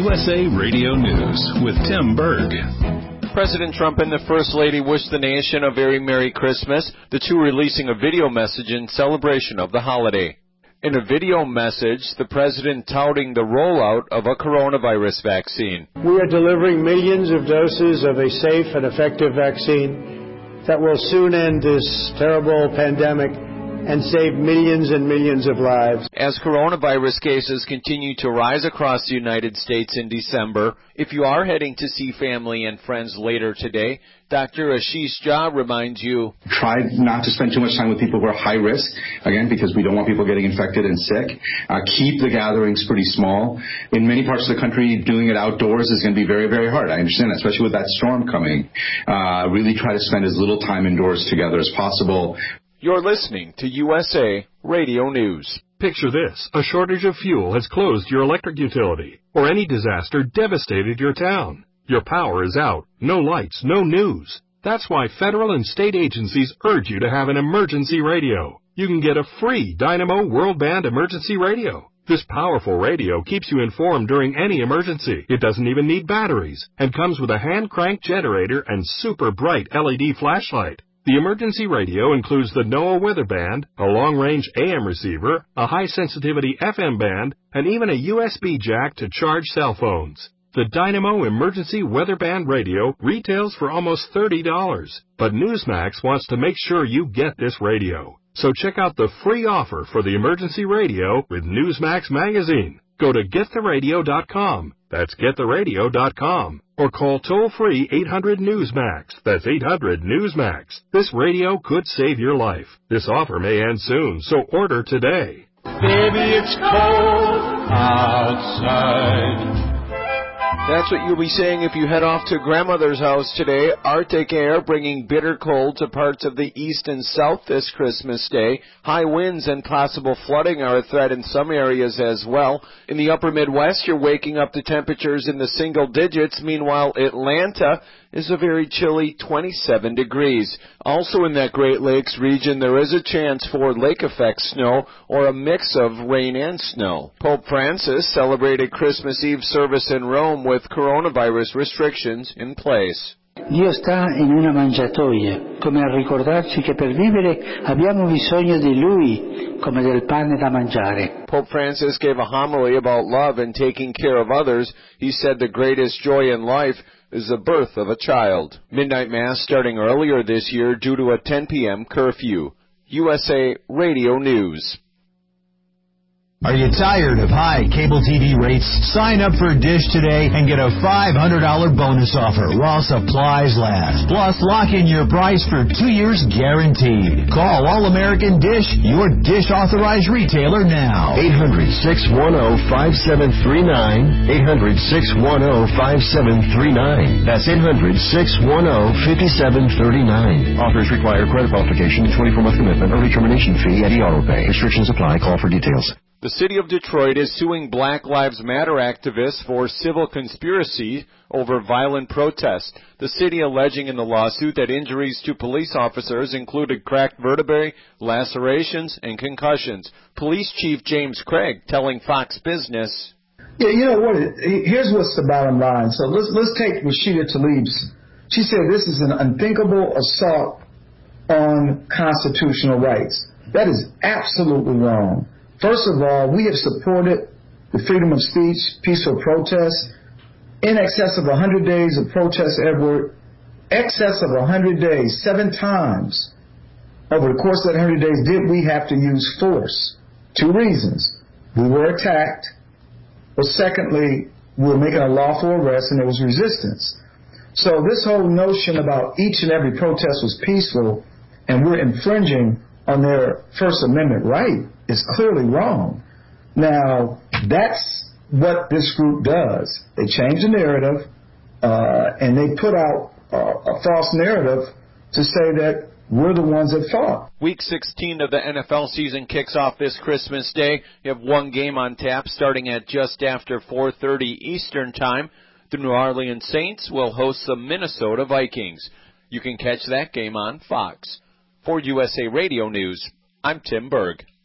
USA Radio News with Tim Berg. President Trump and the First Lady wished the nation a very Merry Christmas, the two releasing a video message in celebration of the holiday. In a video message, the president touting the rollout of a coronavirus vaccine. We are delivering millions of doses of a safe and effective vaccine that will soon end this terrible pandemic and save millions and millions of lives. As coronavirus cases continue to rise across the United States in December, if you are heading to see family and friends later today, Dr. Ashish Jha reminds you, try not to spend too much time with people who are high risk, again, because we don't want people getting infected and sick. Keep the gatherings pretty small. In many parts of the country, doing it outdoors is going to be very, very hard. I understand that, especially with that storm coming. Really try to spend as little time indoors together as possible. You're listening to USA Radio News. Picture this. A shortage of fuel has closed your electric utility, or any disaster devastated your town. Your power is out. No lights, no news. That's why federal and state agencies urge you to have an emergency radio. You can get a free Dynamo World Band emergency radio. This powerful radio keeps you informed during any emergency. It doesn't even need batteries and comes with a hand-crank generator and super bright LED flashlight. The emergency radio includes the NOAA weather band, a long-range AM receiver, a high-sensitivity FM band, and even a USB jack to charge cell phones. The Dynamo Emergency Weather Band radio retails for almost $30, but Newsmax wants to make sure you get this radio. So check out the free offer for the emergency radio with Newsmax magazine. Go to GetTheRadio.com. That's GetTheRadio.com. Or call toll-free 800-NEWSMAX. That's 800-NEWSMAX. This radio could save your life. This offer may end soon, so order today. Baby, it's cold outside. That's what you'll be saying if you head off to grandmother's house today. Arctic air bringing bitter cold to parts of the east and south this Christmas Day. High winds and possible flooding are a threat in some areas as well. In the upper Midwest, you're waking up to temperatures in the single digits. Meanwhile, Atlanta is a very chilly 27 degrees. Also in that Great Lakes region, there is a chance for lake effect snow or a mix of rain and snow. Pope Francis celebrated Christmas Eve service in Rome with coronavirus restrictions in place. Dio sta in una mangiatoia, come a ricordarci che per vivere abbiamo bisogno di Lui, come del pane da mangiare. Pope Francis gave a homily about love and taking care of others. He said the greatest joy in life is the birth of a child. Midnight Mass starting earlier this year due to a 10 p.m. curfew. USA Radio News. Are you tired of high cable TV rates? Sign up for Dish today and get a $500 bonus offer while supplies last. Plus, lock in your price for 2 years guaranteed. Call All-American Dish, your Dish authorized retailer now. 800-610-5739. 800-610-5739. That's 800-610-5739. Offers require credit qualification, 24-month commitment, early termination fee, and auto pay. Restrictions apply. Call for details. The city of Detroit is suing Black Lives Matter activists for civil conspiracy over violent protest. The city alleging in the lawsuit that injuries to police officers included cracked vertebrae, lacerations, and concussions. Police Chief James Craig telling Fox Business, Yeah, you know what? Here's what's the bottom line. So let's take Rashida Tlaib's. She said this is an unthinkable assault on constitutional rights. That is absolutely wrong. First of all, we have supported the freedom of speech, peaceful protest, in excess of 100 days of protest, Edward, excess of 100 days, 7 times over the course of that 100 days did we have to use force. 2 reasons. We were attacked, but secondly, we were making a lawful arrest and there was resistance. So this whole notion about each and every protest was peaceful and we're infringing on their First Amendment right is clearly wrong. Now, that's what this group does. They change the narrative, and they put out a false narrative to say that we're the ones that fought. Week 16 of the NFL season kicks off this Christmas Day. You have one game on tap starting at just after 4:30 Eastern Time. The New Orleans Saints will host the Minnesota Vikings. You can catch that game on Fox. For USA Radio News, I'm Tim Berg.